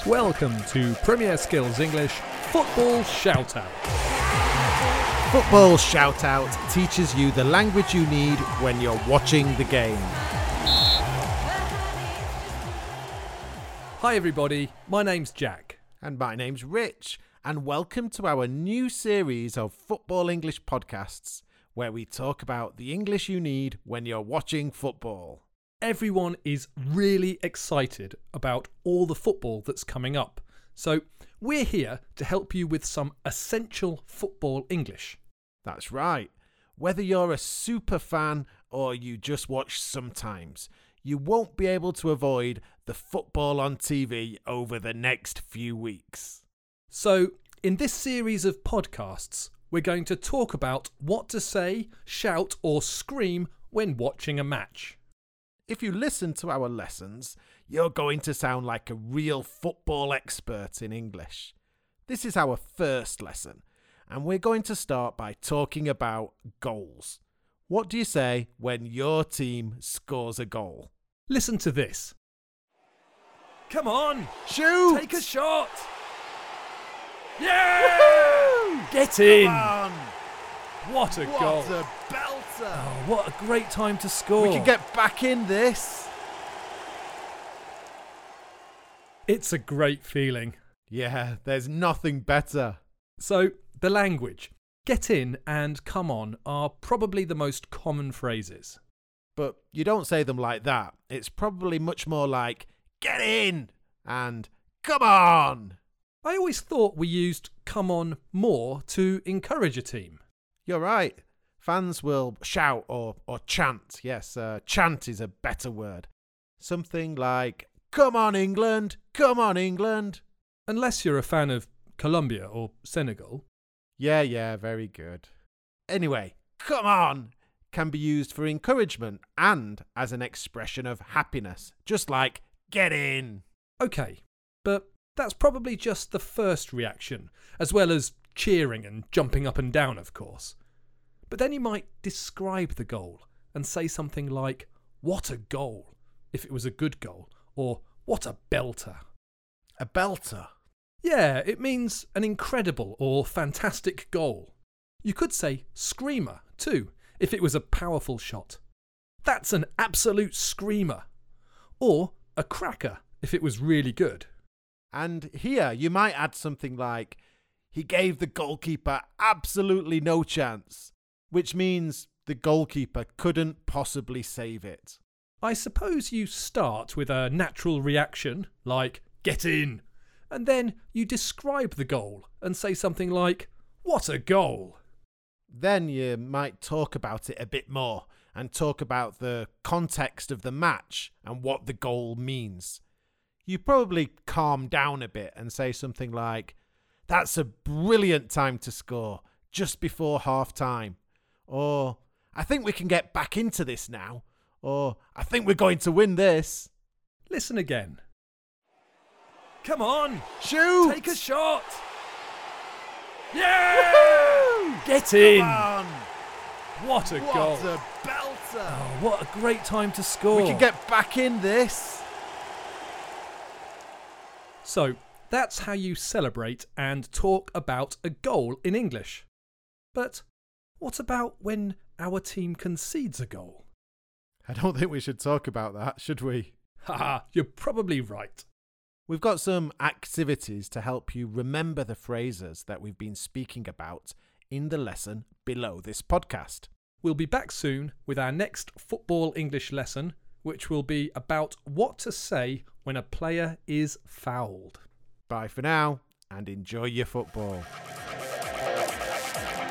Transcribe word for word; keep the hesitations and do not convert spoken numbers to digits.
Welcome to Premier Skills English Football Shoutout. Football Shoutout teaches you the language you need when you're watching the game. Hi everybody, my name's Jack. And my name's Rich, and welcome to our new series of Football English podcasts where we talk about the English you need when you're watching football. Everyone is really excited about all the football that's coming up. So we're here to help you with some essential football English. That's right. Whether you're a super fan or you just watch sometimes, you won't be able to avoid the football on T V over the next few weeks. So in this series of podcasts, we're going to talk about what to say, shout or scream when watching a match. If you listen to our lessons, you're going to sound like a real football expert in English. This is our first lesson, and we're going to start by talking about goals. What do you say when your team scores a goal? Listen to this. Come on! Shoot! Take a shot! Yeah! Get in! Come on! What a What goal! a belter! Oh, what a great time to score! We can get back in this. It's a great feeling. Yeah, there's nothing better. So, the language, get in and come on are probably the most common phrases. But you don't say them like that. It's probably much more like, get in and come on. I always thought we used come on more to encourage a team. You're right. Fans will shout or, or chant. Yes, uh, chant is a better word. Something like, come on England, come on England. Unless you're a fan of Colombia or Senegal. Yeah, yeah, very good. Anyway, come on can be used for encouragement and as an expression of happiness, just like get in. Okay, but that's probably just the first reaction, as well as cheering and jumping up and down, of course. But then you might describe the goal and say something like, what a goal, if it was a good goal, or what a belter. A belter? Yeah, it means an incredible or fantastic goal. You could say screamer, too, if it was a powerful shot. That's an absolute screamer. Or a cracker, if it was really good. And here you might add something like, he gave the goalkeeper absolutely no chance, which means the goalkeeper couldn't possibly save it. I suppose you start with a natural reaction, like, get in, and then you describe the goal and say something like, what a goal. Then you might talk about it a bit more and talk about the context of the match and what the goal means. You probably calm down a bit and say something like, that's a brilliant time to score, just before half time. Or, I think we can get back into this now. Or, I think we're going to win this. Listen again. Come on! Shoot! Take a shot! Yeah! Get in! Come on! What a what goal! What a belter! Oh, what a great time to score! We can get back in this. So, that's how you celebrate and talk about a goal in English. But what about when our team concedes a goal? I don't think we should talk about that, should we? Haha, you're probably right. We've got some activities to help you remember the phrases that we've been speaking about in the lesson below this podcast. We'll be back soon with our next football English lesson, which will be about what to say when a player is fouled. Bye for now, and enjoy your football.